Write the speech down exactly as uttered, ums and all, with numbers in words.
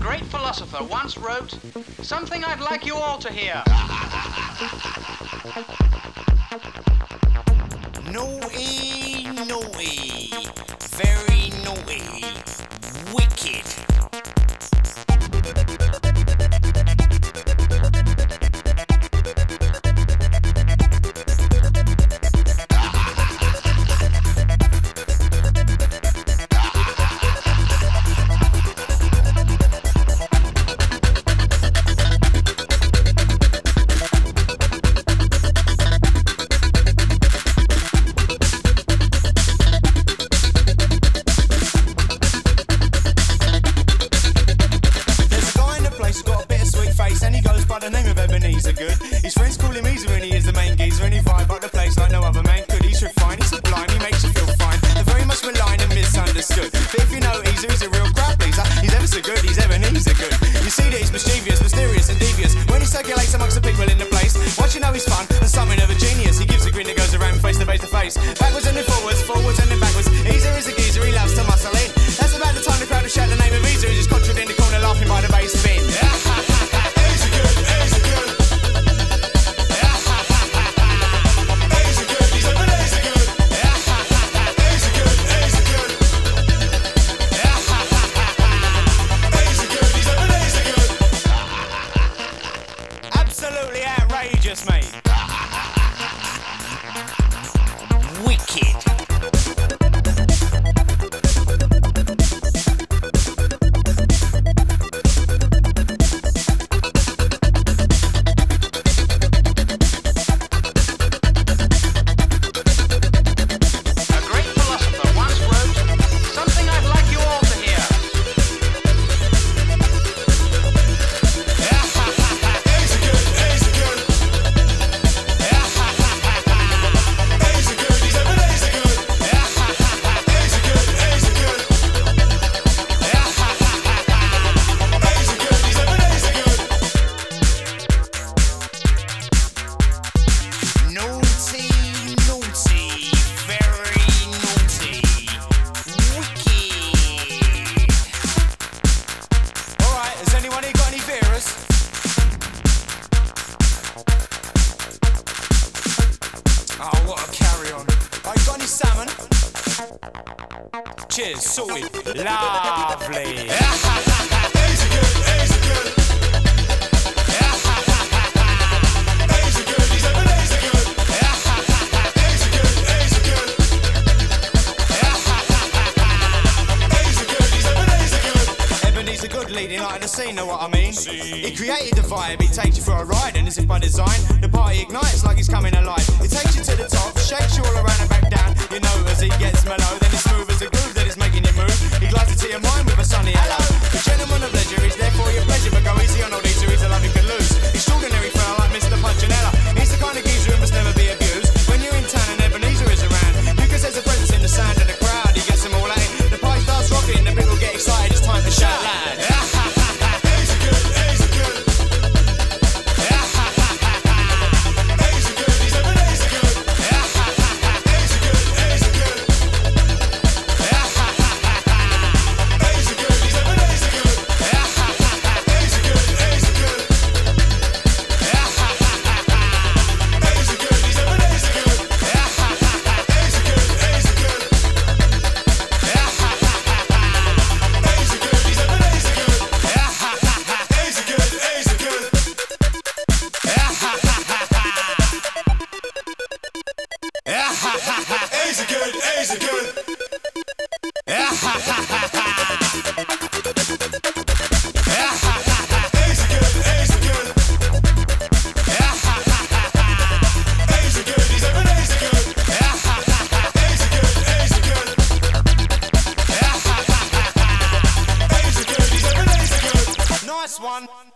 great philosopher once wrote, something I'd like you all to hear. Naughty, naughty, very naughty, wicked. The name of Ebenezer Good. His friends call him Eezer and he is the main geezer and he vibe up the place like no other man could. He's refined, he's sublime, he makes you feel fine. They're very much maligned and misunderstood. But if you know Eezer, he's a real crowd pleaser. He's ever so good, he's Ebenezer Good. You see that he's mischievous, mysterious and devious when he circulates amongst the people in the place. Once you know he's fun and something of a genius, he gives a grin that goes around face to face to face. Backwards and then forwards, forwards and then backwards. Eezer is a geezer, he loves to muscle in. That's about the time the crowd will shout the name of Eezer. He's just controlled in the corner laughing by the bass spin. Absolutely outrageous, mate. Wicked. Oh, what a carry on. Oh, you got any salmon? Cheers, sorted. Lovely. Easy good, easy good. Easy good, he's ever easy good. Easy good, easy good. Easy good, he's ever easy good. Ebenezer Good leading light of the scene, know what I mean? He created the vibe, he takes you for a ride, and as if by design, the party ignites like he's coming alive. It takes you to the top, shakes you all around and back down. You know as he gets mellow, then he's smooth as a groove that is making you move. He glides into your mind with a sunny hello. The gentleman of leisure is there for your pleasure, but go easy on all these, he's a love you can lose. Extraordinary fella like Mister Punchinella. He's the kind of geezer who must never be abused. When you're in town and Ebenezer is around, you can sense a presence in the sound of the crowd. He gets them all out. The party starts rocking, the people get excited. It's time to shout loud. Easy good, easy good. Easy good, he's ever easy good. Easy good, easy good. Easy good, he's ever easy good. Easy good, easy good. Easy good, he's ever easy good. Easy good, easy good. Easy good, he's ever easy good. Easy good, easy good. Easy good, easy good. Easy good, easy good. Easy good, he's ever easy good. Easy good, easy good. Easy good, he's ever easy good. Nice one.